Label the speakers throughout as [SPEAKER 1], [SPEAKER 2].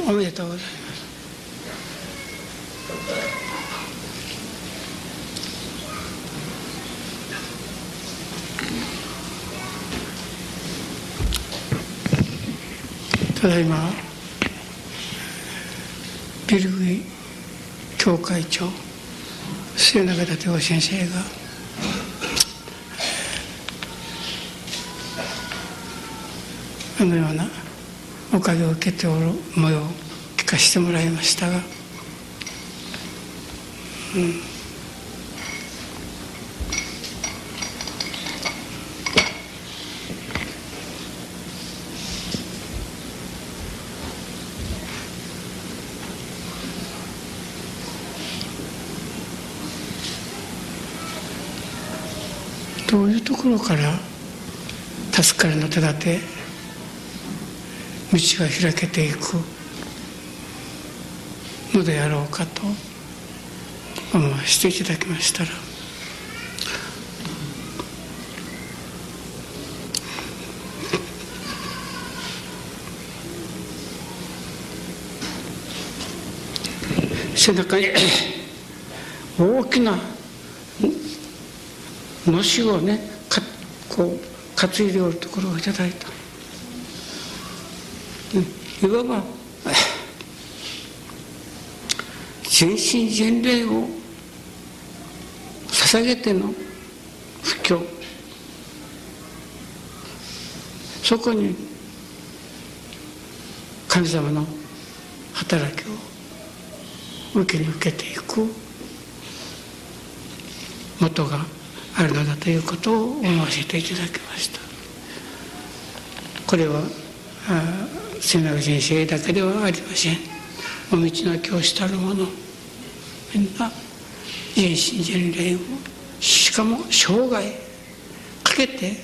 [SPEAKER 1] おめでとうございます。ただいまビルグイ教会長末永立夫先生があのようなおかげを受けておる模様を聞かせてもらいましたが、どういうところから助かりの手立て道が開けていくのであろうかと思わせていただきましたら、背中に大きなのしをねこう担いでおるところをいただいた。いわば全身全霊を捧げての布教、そこに神様の働きを受けていく元があるのだということを思わせていただきました。これは末永先生だけではありません。お道の教師たる者みんな全身全霊をしかも生涯かけて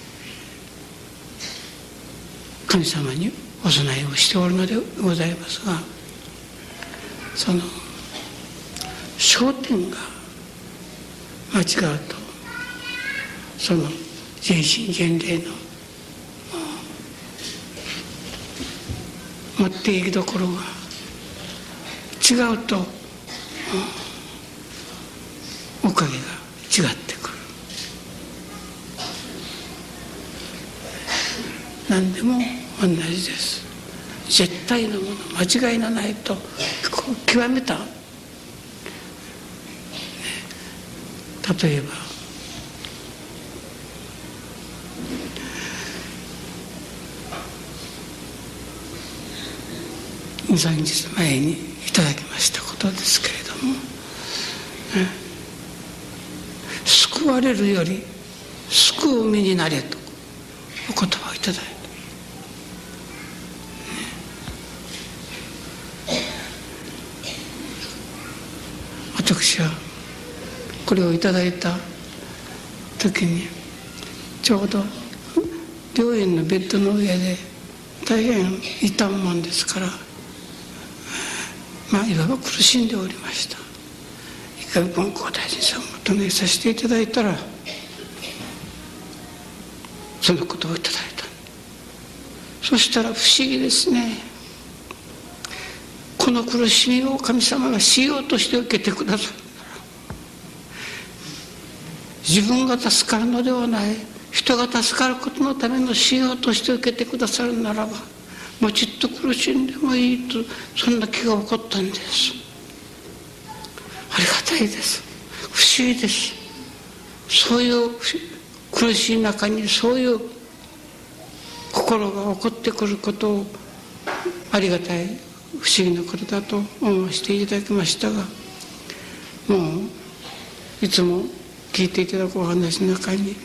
[SPEAKER 1] 神様にお供えをしておるのでございますが、その焦点が間違うとその全身全霊の持っていきどころが違うとおかげが違ってくる。何でも同じです。絶対のもの、間違いのないと極めた、例えば2、3日前にいただきましたことですけれども、救われるより救う身になれとお言葉をいただいた。私はこれをいただいた時にちょうど病院のベッドの上で大変痛むもんですから、いわば苦しんでおりました。一回金光大臣さんを唱えさせていただいたらそのことをいただいた。そしたら不思議ですね。この苦しみを神様がしようとして受けてくださる。自分が助かるのではない、人が助かることのためのしようとして受けてくださるならば、もうちっと苦しんでもいいと、そんな気が起こったんです。ありがたいです。不思議です。そういう苦しい中にそういう心が起こってくることをありがたい不思議なことだと思わせていただきましたが、もういつも聞いていただくお話の中に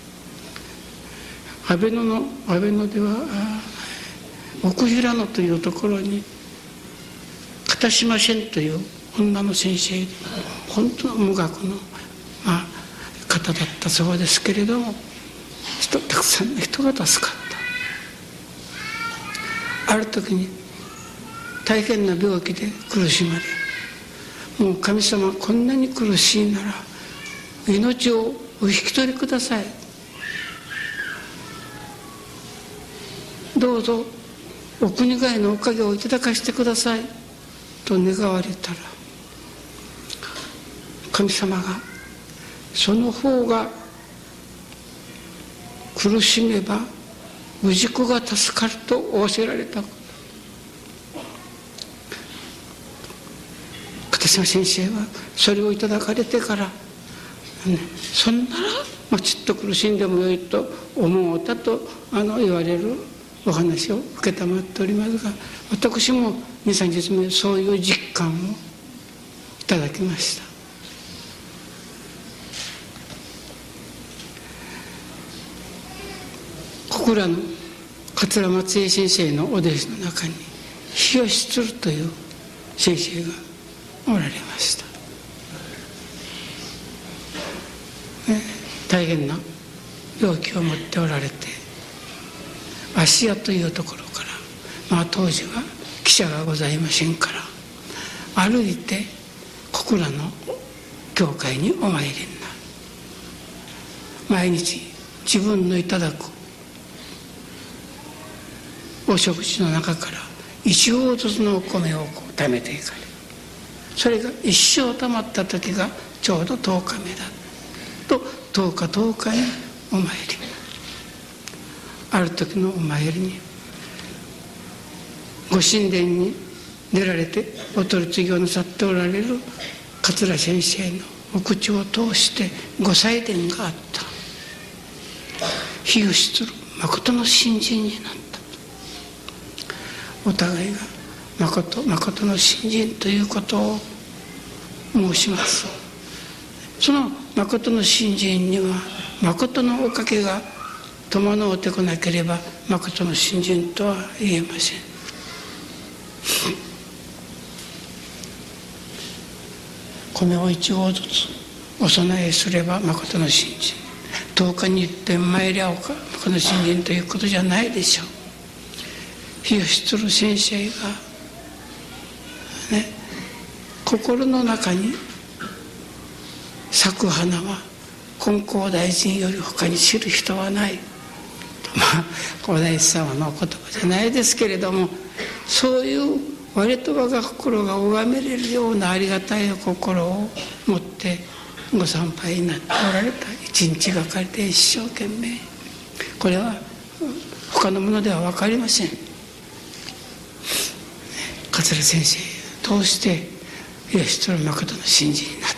[SPEAKER 1] 阿倍野では奥平野というところに片島仙という女の先生、本当の無学の、方だったそうですけれども、たくさんの人が助かった。ある時に大変な病気で苦しまれ、もう神様こんなに苦しいなら命をお引き取りください、どうぞお国替えのおかげをいただかしてくださいと願われたら、神様がその方が苦しめば氏子が助かると仰せられた。片島先生はそれをいただかれてから、そんならちっと苦しんでもよいと思うたと言われるお話を承っておりますが、私も2、3日目そういう実感をいただきました。小倉の桂松栄先生のお弟子の中に日吉鶴という先生がおられました。大変な病気を持っておられて、芦屋というところから、当時は汽車がございませんから、歩いて小倉の教会にお参りになる。毎日自分のいただくお食事の中から一合ずつのお米を貯めていかれる。それが一生たまった時がちょうど10日目だと、10日10日にお参り。ある時のお参りにご神殿に出られてお取り次ぎをなさっておられる桂先生のお口を通してご祭典があった。日吉鶴誠の信心になった。お互いが誠の信心ということを申します。その誠の信心には誠のおかげが伴うてこなければ誠の信心とは言えません。米を一合ずつお供えすれば誠の信心、10日に一遍参りゃおか誠の信心ということじゃないでしょう。日吉鶴先生が心の中に咲く花は金光大臣より他に知る人はないと、高大師様のお言葉じゃないですけれども、そういう割と我が心が拝めれるようなありがたい心を持ってご参拝になっておられた。一日がかりで一生懸命、これは他のものでは分かりません。桂先生を通して吉鶴誠の信心になった。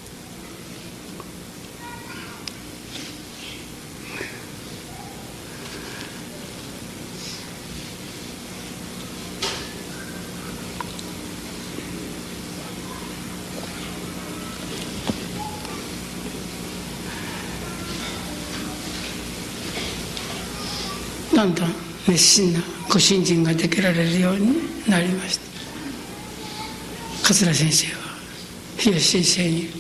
[SPEAKER 1] だんだん熱心なご信心ができられるようになりました。桂先生は日吉先生に、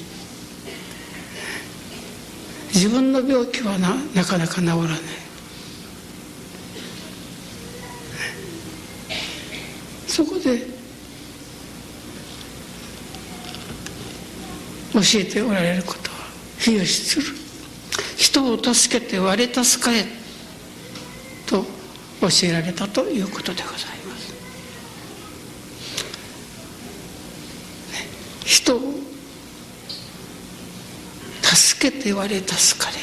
[SPEAKER 1] 自分の病気は なかなか治らない、そこで教えておられることは、日吉鶴、人を助けて我助かれと教えられたということでございます。人を助けて我助かれ。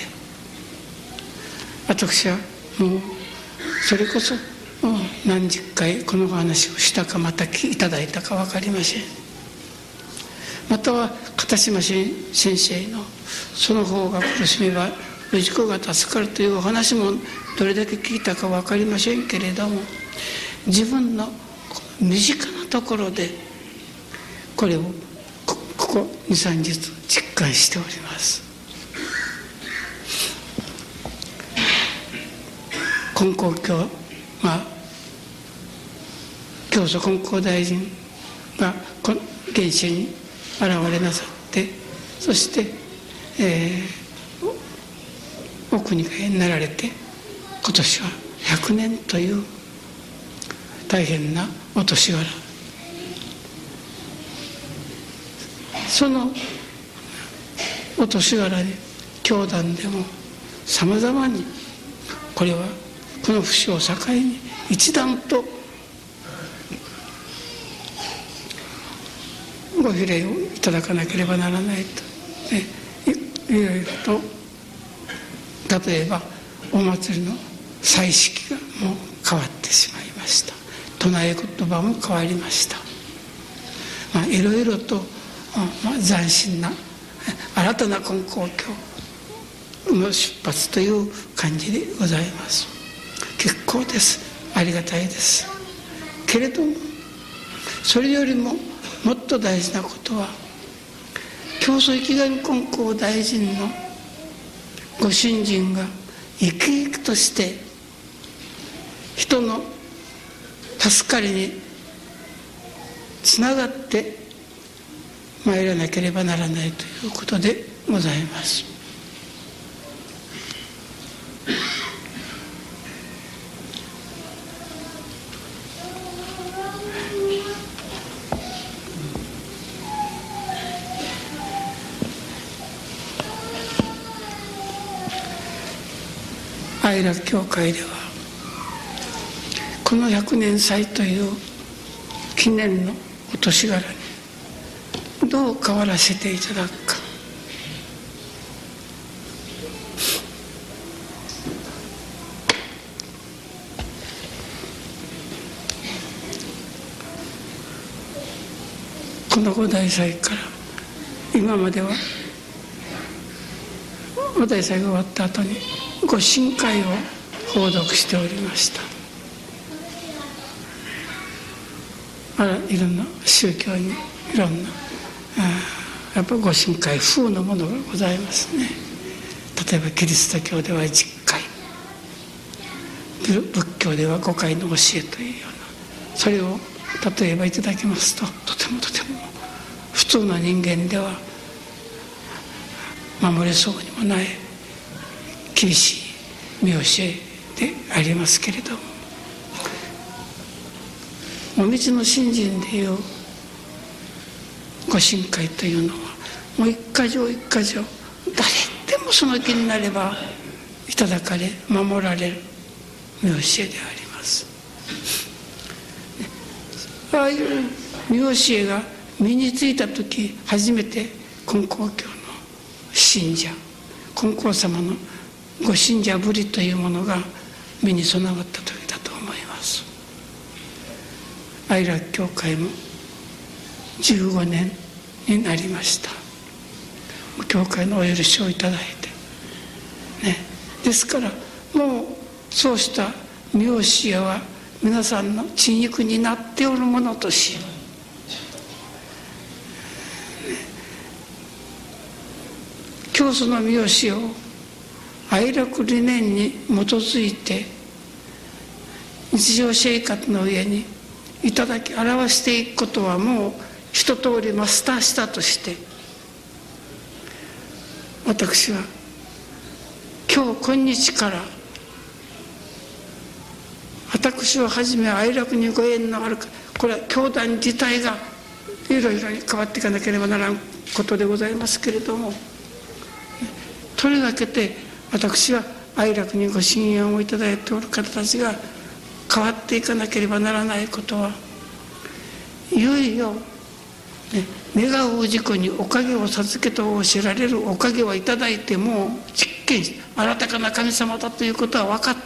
[SPEAKER 1] 私はもうそれこそ何十回この話をしたか、またいただいたか分かりません。または片島先生のその方が苦しめば氏子が助かるというお話もどれだけ聞いたか分かりませんけれども、自分の身近なところでこれをここ 2,3 日実感しております。金光教教祖金光大臣が現世に現れなさって、そして、お国替えになられて、今年は100年という大変なお年柄。そのお年柄で教団でもさまざまに、これはこの節を境に一段とご披礼をいただかなければならないと、いろいろと、例えばお祭りの祭式がもう変わってしまいました。唱え言葉も変わりました。いろいろと、斬新な新たな金光教の出発という感じでございます。結構です。ありがたいです。けれどもそれよりももっと大事なことは、教祖生神金光大臣のご信心が生き生きとして人の助かりにつながって参らなければならないということでございます。愛楽教会ではこの100年祭という記念のお年柄にどう変わらせていただくか、この五大祭から今までは五大祭が終わった後にご神会を報読しておりました。いろんな宗教にいろんなやっぱご神会風のものがございますね。例えばキリスト教では10回、仏教では5回の教えというような、それを例えばいただきますと、とても普通の人間では守れそうにもない厳しい見教えでありますけれども、お道の信心でいうご神会というのはもう一箇条一箇条誰でもその気になればいただかれ守られる見教えであります。ああいう見教えが身についた時、初めて金光教の信者、金光様のご信者ぶりというものが身に備わった時だと思います。愛楽教会も15年になりました。教会のお許しをいただいて、ね、ですからもうそうした見教えは皆さんの血肉になっておるものとし、教祖の見教えを愛楽理念に基づいて日常生活の上にいただき表していくことはもう一通りマスターしたとして、私は今日から私をはじめ愛楽にご縁のある、これは教団自体がいろいろ変わっていかなければならんことでございますけれども、とりわけて私は愛楽にご信用をいただいておる方たちが変わっていかなければならないことは、いよいよ、願う事故におかげを授けと知られるおかげをいただいて、もう実験し新たかな神様だということは分か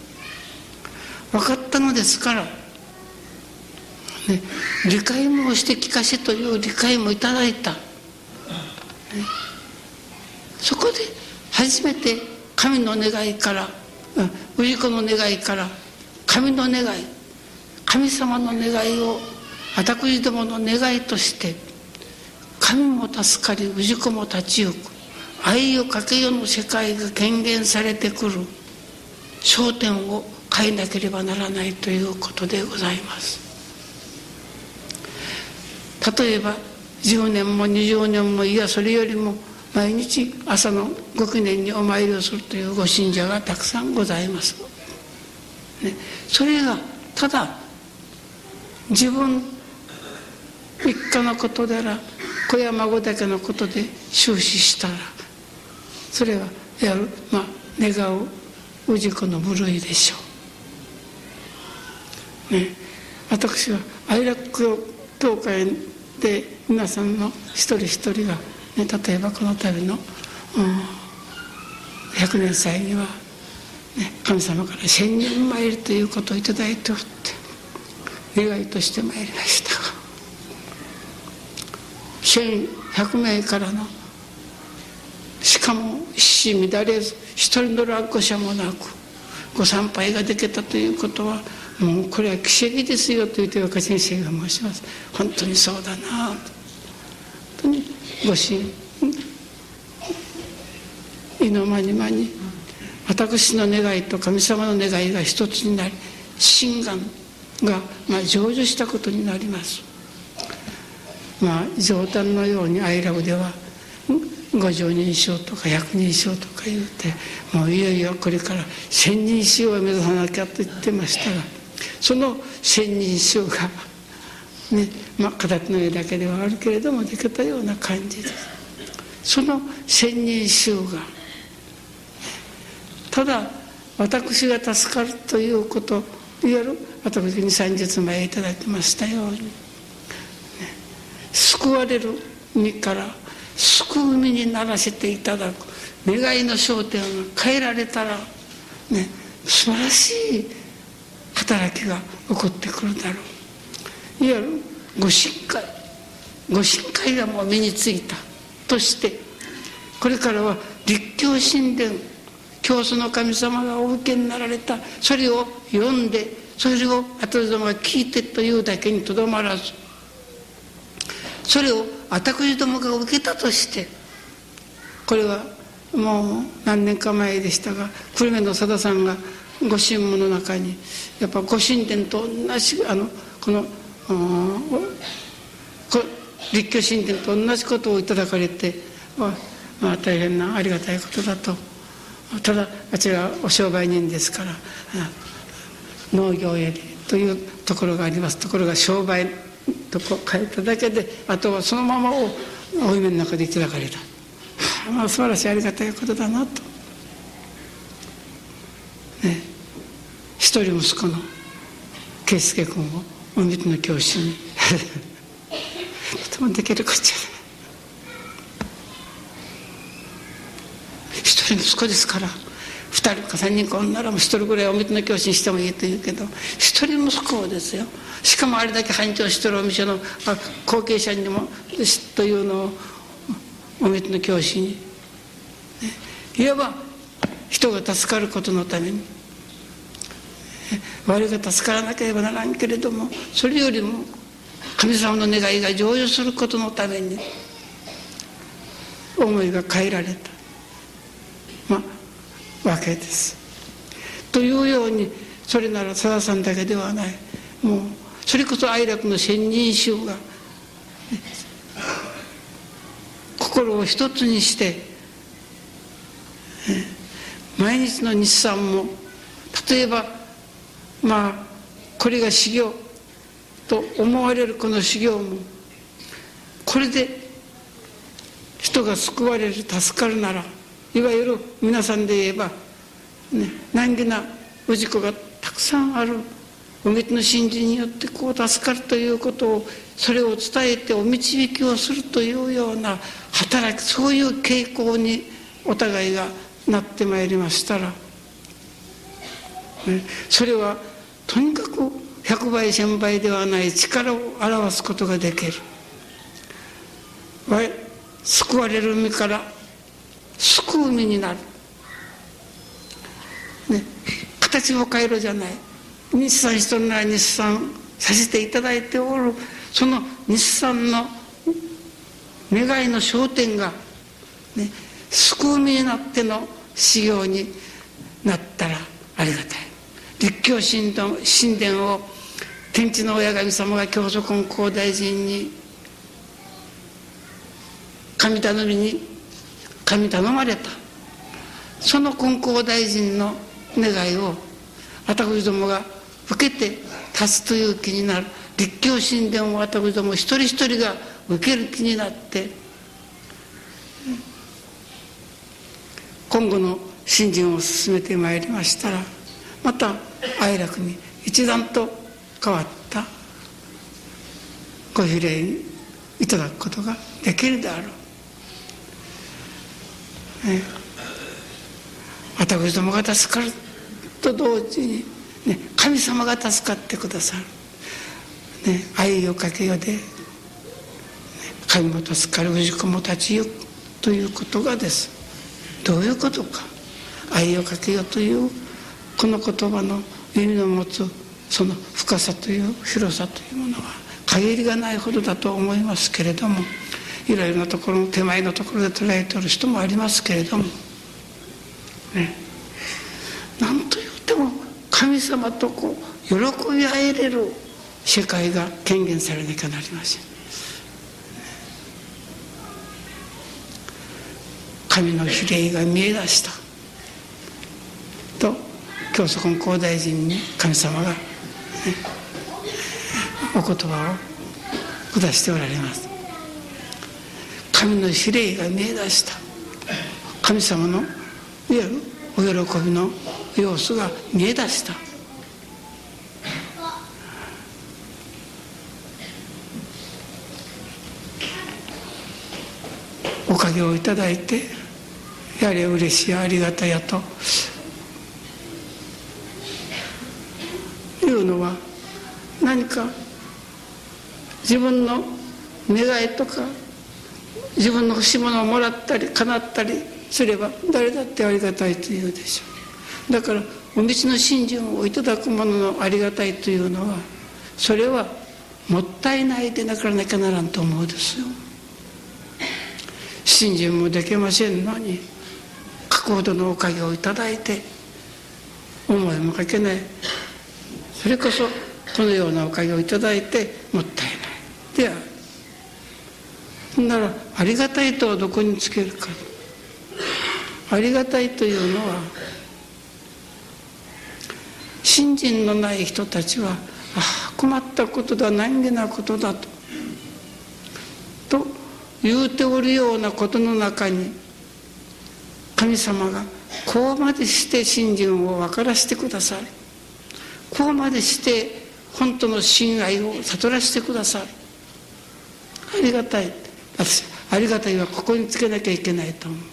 [SPEAKER 1] ったのですから、理解もして聞かせという理解もいただいた、そこで初めて神の願いから、氏子の願いから神の願い、神様の願いを私どもの願いとして、神も助かり氏子も立ち行く愛をかけよの世界が権限されてくる焦点を変えなければならないということでございます。例えば10年も20年も、いやそれよりも毎日朝のご記念にお参りをするというご信者がたくさんございます、それがただ自分一家のことなら子や孫だけのことで終始したら、それは願う氏子の部類でしょう、私は愛楽教会で皆さんの一人一人が、ね、例えばこの度の、100年祭には、ね、神様から1000人参りということをいただいておって願いとして参りましたが、1100名からの、しかも一糸乱れず一人の落語者もなくご参拝ができたということは、もうこれは奇跡ですよと言って若先生が申します。本当にそうだな、本当にご神意のまにまに私の願いと神様の願いが一つになり、心願が成就したことになります。冗談のように愛楽では50人称とか100人称とか言うて、もういよいよこれから1000人称を目指さなきゃと言ってましたが、その1000人称がね、形の上だけではあるけれどもできたような感じです。その1000人称がただ私が助かるということをいわゆる私に先日前いただきましたように、救われる身から救う身にならせていただく願いの焦点が変えられたら、ね、素晴らしい働きが起こってくるだろう。いわゆるご神会がもう身についたとして、これからは立教神殿、教祖の神様がお受けになられた、それを読んでそれを私どもが聞いてというだけにとどまらず、それを私どもが受けたとして、これはもう何年か前でしたが、久留米の佐田さんがご神務の中にやっぱご神殿と同じこの立教神殿と同じことをいただかれて、大変なありがたいことだと。ただあちらお商売人ですから、農業へというところがあります。ところが商売と書いただけで、あとはそのままをお夢の中でいただかれた。素晴らしいありがたいことだなと、ね、一人息子の圭介君をお水の教師にとてもできるこっちゃない。一人息子ですから、2人か3人か女らも1人ぐらいお水の教師にしてもいいと言うけど、一人息子をですよ、しかもあれだけ繁盛してるお店の後継者にもというのをお水の教師に、いわば人が助かることのために、我が助からなければならんけれども、それよりも神様の願いが成就することのために思いが変えられたわけです。というように、それなら佐田さんだけではない、もうそれこそ愛楽の千人衆が、心を一つにして、毎日の日産も、例えばこれが修行と思われるこの修行も、これで人が救われる、助かるなら、いわゆる皆さんで言えば、難儀な氏子がたくさんあるお水の神事によってこう助かるということを、それを伝えてお導きをするというような働き、そういう傾向にお互いがなってまいりましたら、それはとにかく100倍1000倍ではない力を表すことができる。救われる身から救う身になる、形を変えるじゃない。日産しとるなら日産させていただいておる、その日産の願いの焦点が、救う身になっての修行になったらありがたい。立教神殿を天地の親神様が教祖金光大臣に神頼まれた。その金光大臣の願いを私どもが受けて立つという気になる。立教神殿を私ども一人一人が受ける気になって、今後の信心を進めてまいりましたら、また愛楽に一段と変わったご比例いただくことができるであろう。私どもが助かると同時に、神様が助かってくださる、愛をかけよで、神も助かる氏子も立ち行くということがです。どういうことか。愛をかけよというこの言葉の意味の持つその深さという広さというものは限りがないほどだと思いますけれども、いろいろなところの手前のところで捉えている人もありますけれども、何と言っても神様とこう喜び合えれる世界が権限されなきゃなりません。神の比例が見え出したと教祖根高大臣に神様が、お言葉を下しておられます。神の比例が見え出した、神様のいわゆるお喜びの様子が見え出した。おかげをいただいてやはり嬉しい、ありがたやというのは、何か自分の願いとか自分の欲しいものをもらったり叶ったりすれば誰だってありがたいというでしょう。だからお道の信心をいただくもののありがたいというのは、それはもったいないでなかなきゃならんと思うですよ。信心もできませんのにかくほどのおかげをいただいて思いもかけない、それこそこのようなおかげをいただいてもったいないである。ならありがたいとはどこにつけるか。ありがたいというのは、信心のない人たちは困ったことだ、難儀なことだと言うておるようなことの中に、神様がこうまでして信心を分からせてくださる、こうまでして本当の信愛を悟らせてくださる。ありがたい。ありがたいはここにつけなきゃいけないと思う。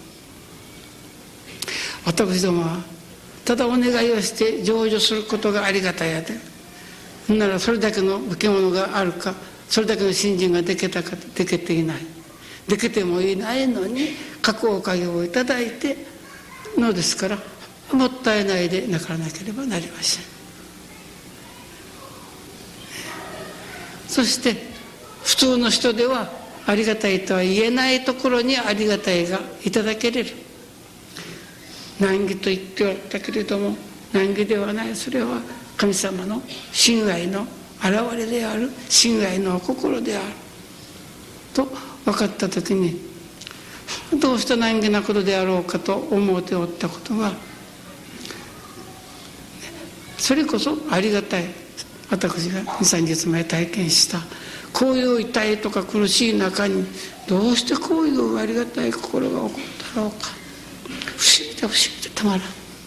[SPEAKER 1] 私どもはただお願いをして成就することがありがたいやで、ならそれだけの受け物があるか、それだけの信心ができたか、できていない、できてもいないのに各おかげをいただいてのですから、もったいないでなからなければなりません。そして普通の人ではありがたいとは言えないところにありがたいがいただけれる。難儀と言っておったけれども難儀ではない。それは神様の信愛の現れである、信愛のお心であると分かった時に、どうした難儀なことであろうかと思うておったことが、それこそありがたい。私が 2,3 日前体験したこういう痛いとか苦しい中に、どうしてこういうありがたい心が起こったろうか。不思議で不思議でたまらん。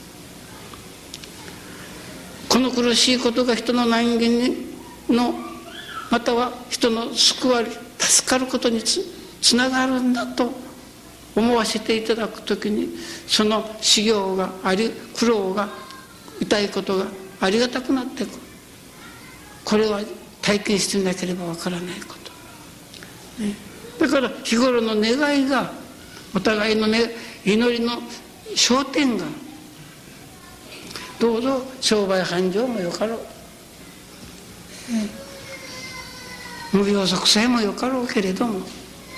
[SPEAKER 1] この苦しいことが人の難儀の、または人の救われ助かることにつながるんだと思わせていただくときに、その修行が苦労が痛いことがありがたくなっていく。これは体験していなければわからないこと、だから日頃の願いが、お互いの、祈りの焦点が、どうぞ商売繁盛もよかろう、無病息災もよかろうけれども、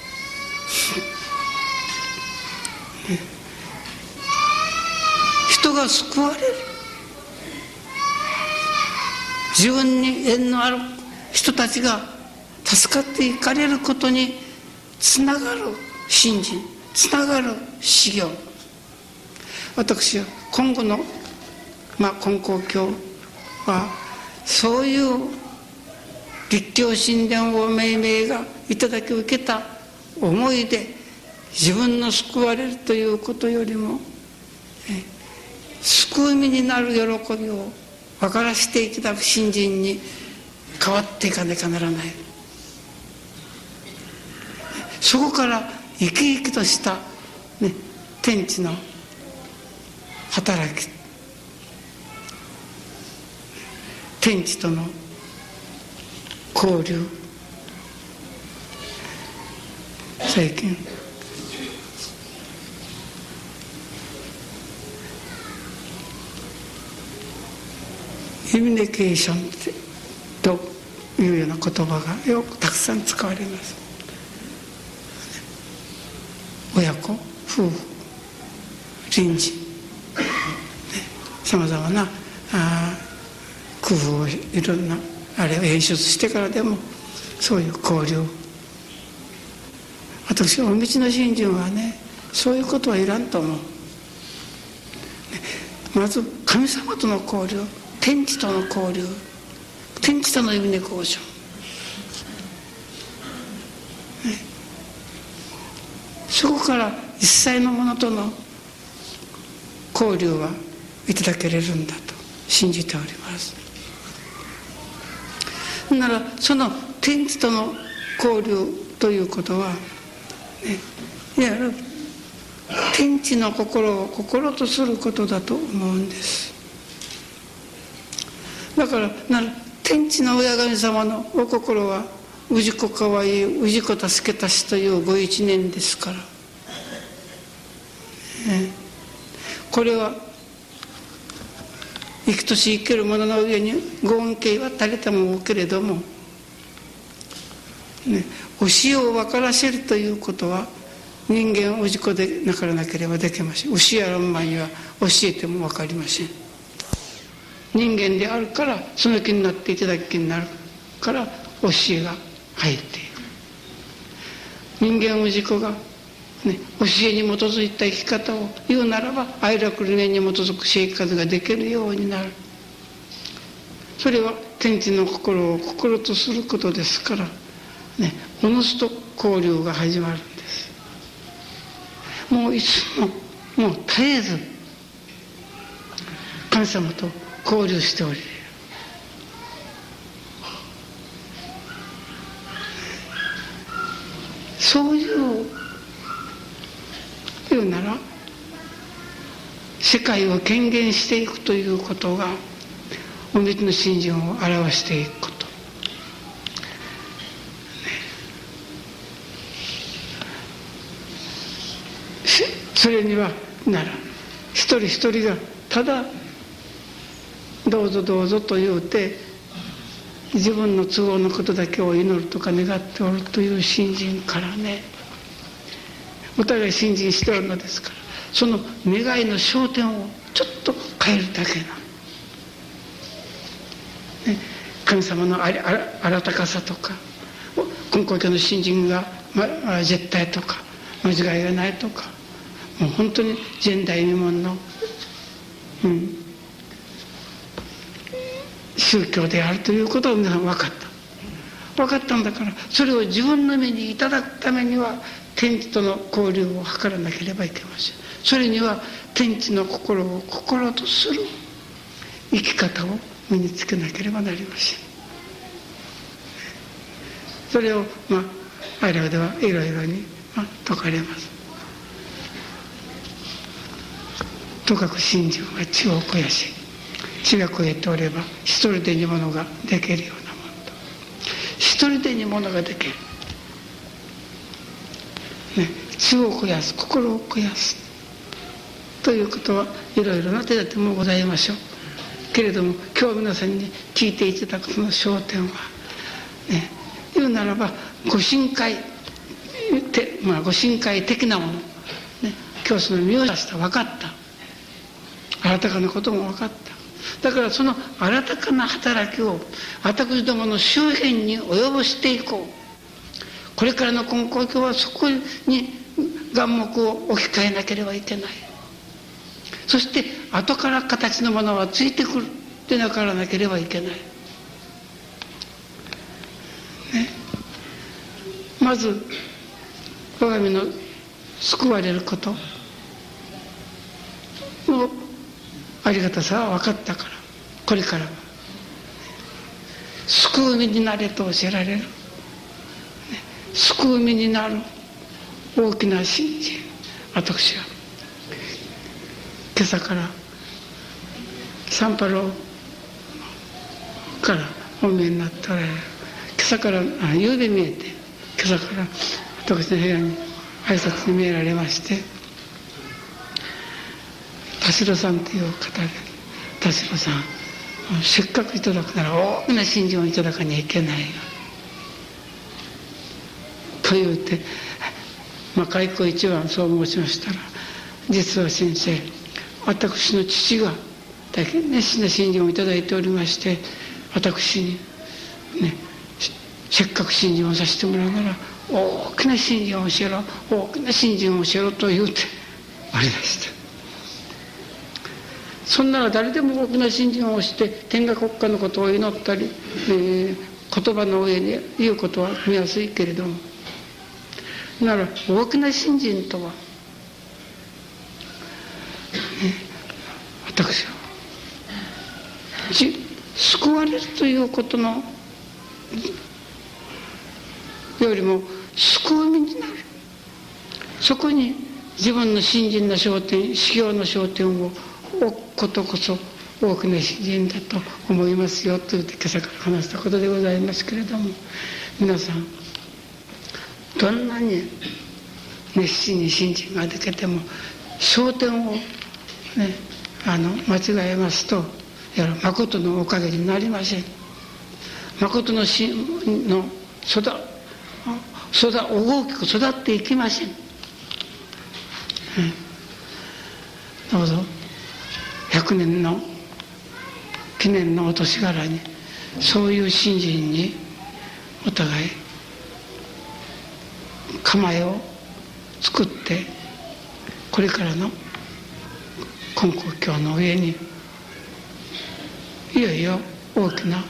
[SPEAKER 1] 人が救われる、自分に縁のある人たちが助かっていかれることにつながる信心、つながる修行。私は今後の、金光教はそういう立教神殿を命名がいただき受けた思いで、自分の救われるということよりも、救い身になる喜びを分からせていただく信心に変わっていかなきゃならない。 そこから生き生きとした、ね、天地の働き、天地との交流、最近イミネケーションというような言葉がよくたくさん使われます。親子、夫婦、隣人、さまざまな工夫をいろんなあれを演出してからでもそういう交流、私はお道の信心はね、そういうことはいらんと思う。まず神様との交流、天地との交流、天地との意味で交渉、そこから一切のものとの交流はいただけれるんだと信じております。ならその天地との交流ということは、いわゆる天地の心を心とすることだと思うんです。だから天地の親神様のお心は氏子かわいい、氏子助けたしというご一念ですから、これは生きとし生ける者の上にご恩恵は足りたもけれども、教えを分からせるということは人間氏子でなからなければできません。教えある前には教えても分かりません。人間であるからその気になっていただく気になるから教えが入っている。人間氏子が、教えに基づいた生き方を言うならば愛楽理念に基づく生活ができるようになる。それは天地の心を心とすることですから、おのずと交流が始まるんです。もういつももう絶えず神様と交流しており、そういう言うなら世界を権限していくということがお道の信心を表していくこと、それには一人一人がただどうぞどうぞと言うて自分の都合のことだけを祈るとか願っておるという信心からお互い信心しておるのですから、その願いの焦点をちょっと変えるだけな、神様のあらたかさとか根高家の信心が、絶対とか間違いがないとか、もう本当に前代未聞の、宗教であるということを皆さん分かったんだから、それを自分の目にいただくためには天地との交流を図らなければいけません。それには天地の心を心とする生き方を身につけなければなりません。それをあれではいろいろに説かれます。とかく信心は地を肥やし、地が肥えておれば一人でに物ができるようなものと、一人でに物ができる、地を肥やす、心を肥やすということはいろいろな手立てもございましょうけれども、今日皆さんに聞いていただくその焦点は、言うならばご神会ご神会的なもの、今日その見を出した分かった、新たかなことも分かった。だからその新たかな働きを私どもの周辺に及ぼしていこう。これからの根高教はそこに眼目を置き換えなければいけない。そして後から形のものはついてくるってなからなければいけない、まず我が身の救われることのありがたさは分かったから、これからは救う身になれと教えられる、救う身になる、 大きな信心、私は今朝からサンパウロからお見えになっておられる。今朝から夕べ見えて、今朝から私の部屋に挨拶に見えられまして、田代さんという方で、田代さん、せっかくいただくなら大きな信心をいただかにゃいけないよと言うて、開口一番そう申しましたら、実は先生、私の父が大変熱心な信心をいただいておりまして、私にね、せっかく信心をさせてもらうなら大きな信心を教えろ、大きな信心を教えろと言うておりました。そんなら誰でも大きな信心をして天下国家のことを祈ったり、言葉の上に言うことは見やすいけれども、なら大きな信心とは、私は救われるということのよりも救う身になる、そこに自分の信心の焦点、修行の焦点を置くことこそ大きな信心だと思いますよと言って今朝から話したことでございますけれども、皆さんどんなに熱心に信心ができても焦点を、間違えますと誠のおかげになりません。誠の大きく育っていきません。どうぞ100年の記念のお年柄にそういう信心にお互い構えを作って、これからの金光教の上にいよいよ大きな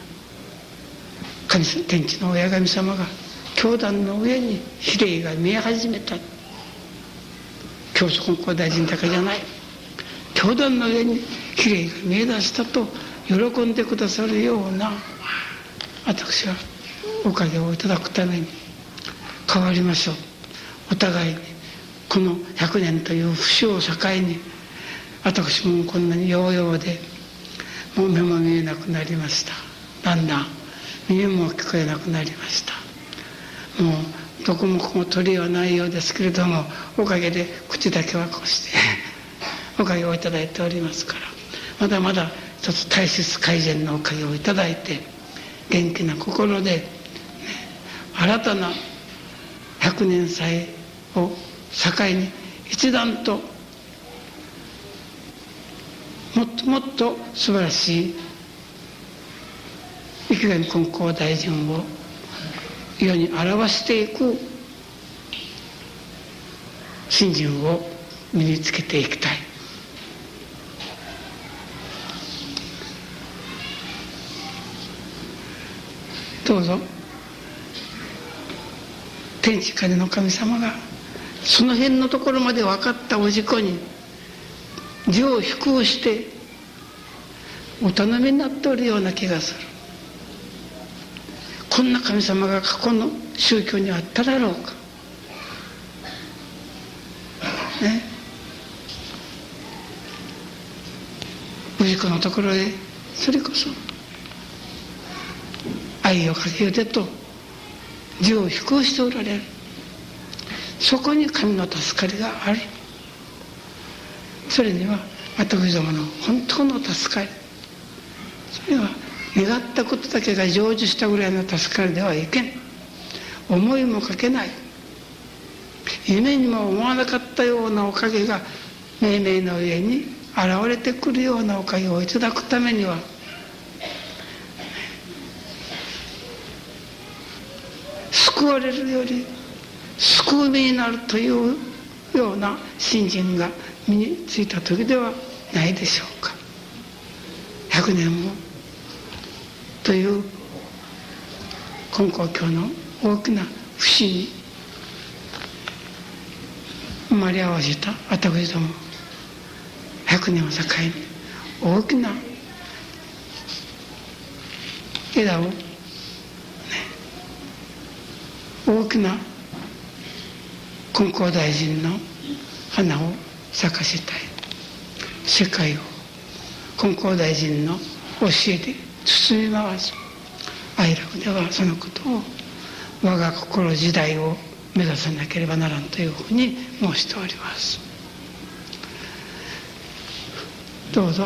[SPEAKER 1] 天地の親神様が教団の上に比例が見え始めた。教祖金光大臣だけじゃない、教団の上に比例が見え出したと喜んでくださるような、私はおかげをいただくために変わりましょう。お互いにこの100年という節を境に、私もこんなにようようでもう目も見えなくなりました。だんだん耳も聞こえなくなりました。もうどこもここも取りはないようですけれども、おかげで口だけはこうしておかげをいただいておりますから、まだまだ一つ体質改善のおかげをいただいて、元気な心で、新たな100年祭を境に一段ともっともっと素晴らしい池上金光大臣を世に表していく信心を身につけていきたい。どうぞ天地金の神様がその辺のところまで分かったおじこに字を飛空してお頼みになっておるような気がする。こんな神様が過去の宗教にあっただろうかね。氏子のところへそれこそ愛をかけようでと字を飛空しておられる。そこに神の助かりがある。それには私どもの本当の助かり、それは願ったことだけが成就したぐらいの助かりではいけん。思いもかけない、夢にも思わなかったようなおかげが命名の上に現れてくるようなおかげをいただくためには、救われるより救う身になるというような信心が身についた時ではないでしょうか。100年もという金光教の大きな節に生まれ合わせた私ども100年を境に大きな枝を、大きな金光大臣の花を咲かせたい。世界を金光大臣の教えで包み回す。哀楽ではそのことを我が心時代を目指さなければならんというふうに申しております。どうぞ。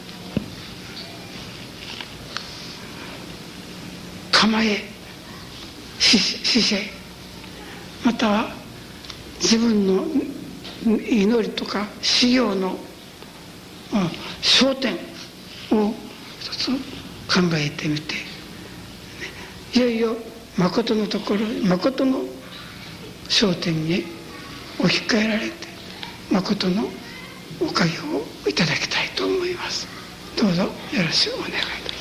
[SPEAKER 1] 構え、姿勢、または自分の祈りとか修行の焦点を一つ考えてみて、いよいよ誠のところ、誠の焦点に置き換えられて誠のおかげをいただきたいと思います。どうぞよろしくお願いいたします。